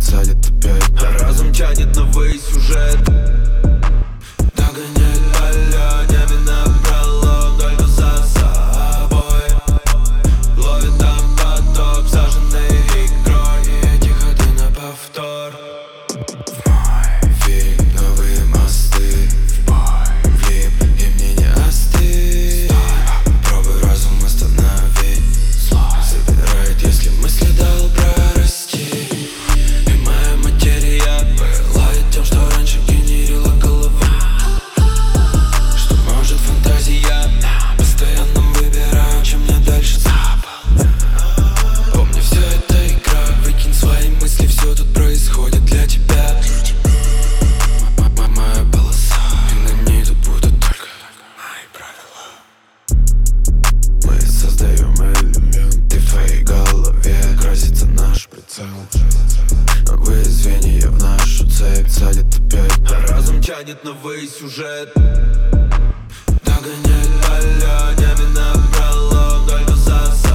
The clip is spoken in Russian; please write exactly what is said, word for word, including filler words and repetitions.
садит опять. Разум тянет на ввысь сюжет. Догоняет поля, небе напролом, только за собой. Ловит там поток, саженный игрой, и тихо ты на повтор. В мой фильм новые мосты, в бой влип, и мне не остыть. Пробуй разум остановить, забирает, если мысли дал прорасти. И моя материя пылает тем, что раньше генерила голова. Что может фантазия, постоянно выбираю, чем мне дальше запал. Помни, все это игра, выкинь свои мысли, все тут происходит для тебя. Моя полоса, и на ней тут будут только мои правила. Мы создаем элементы в твоей голове, красится наш прицел. Новые звенья в нашу цепь садит опять. Разум тянет на ввысь сюжет. Догоняет поля, небе напролом, только за собой.